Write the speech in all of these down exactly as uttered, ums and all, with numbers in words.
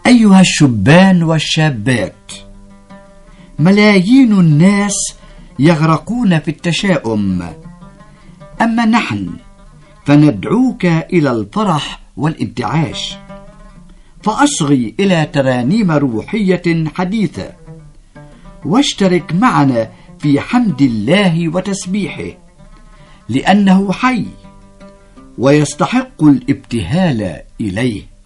أيها الشبان والشابات، ملايين الناس يغرقون في التشاؤم، أما نحن فندعوك إلى الفرح والانتعاش. فأصغي إلى ترانيم روحية حديثة، واشترك معنا في حمد الله وتسبيحه، لأنه حي ويستحق الابتهال إليه.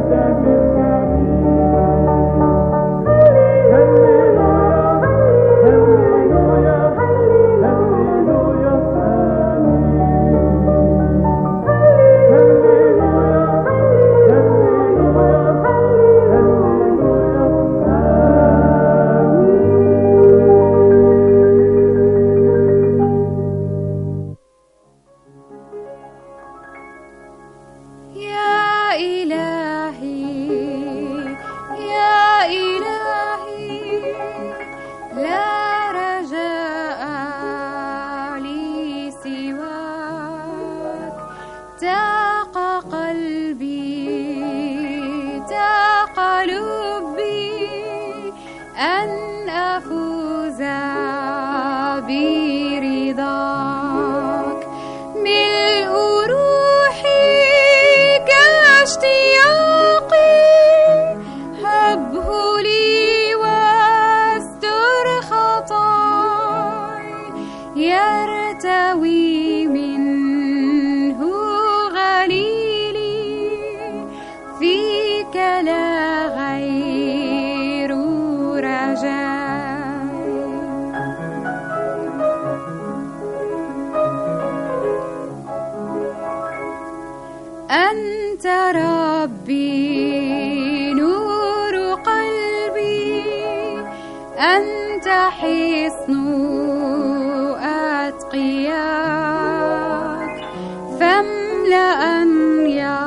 أن أفوز برضاك. ملء روحي كاشتياقي هبه لي واستر خطاي، يرتوي منه غليلي فيك لا غير رجاي. أنت ربي نور قلبي، أنت حصن أتقياك، فاملأ يا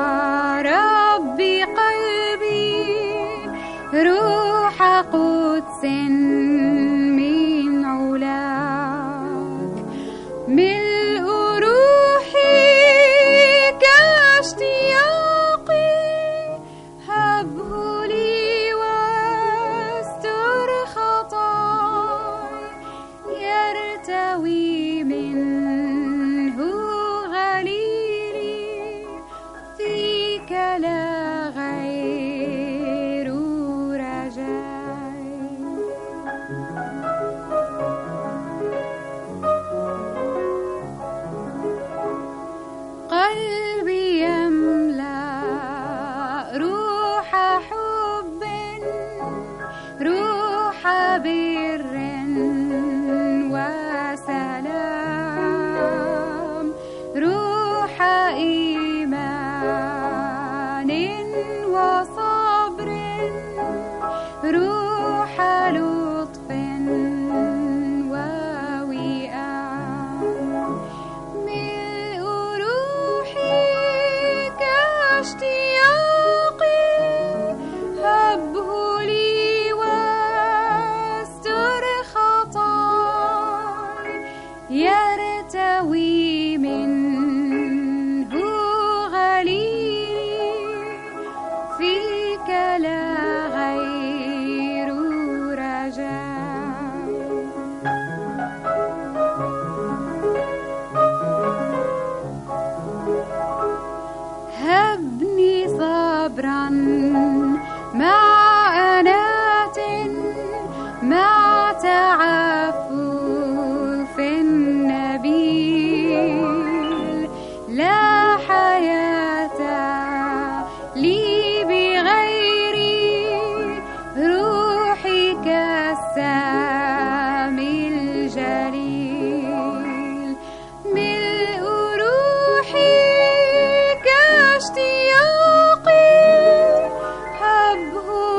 ربي قلبي روح قدس من علاك. ملء روحي كاشتياقي هبه لي واستر خطاي، يرتوي منه غليلي فيك لا غير رجاي. قلبي يملأ روح حب، روح بر وسلام، روح إيمان وصبر، روح لطف ووئام. ملء روحي كاشتياقي هبه لي واستر خطاي، يرتوي منه غليلي فيك لا غير رجاي. هبني صبرا مع أنات، مع تعفف نبيل، لا حياة لي بغير روحك السامي الجليل. ملء روحي كاشتياقي هبه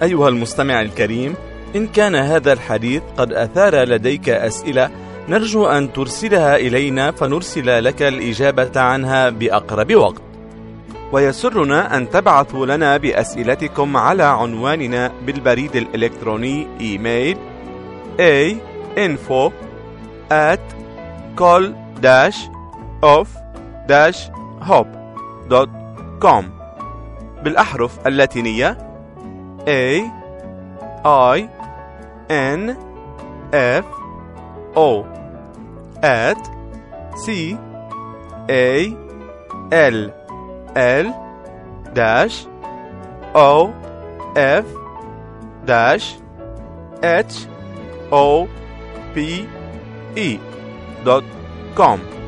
أيها المستمع الكريم، إن كان هذا الحديث قد أثار لديك أسئلة نرجو أن ترسلها إلينا فنرسل لك الإجابة عنها بأقرب وقت. ويسرنا أن تبعثوا لنا بأسئلتكم على عنواننا بالبريد الإلكتروني إيميل a info at col dash of dash hop دوت كوم بالأحرف اللاتينية A I N F O at C A L L dash O F dash H O P E دوت كوم.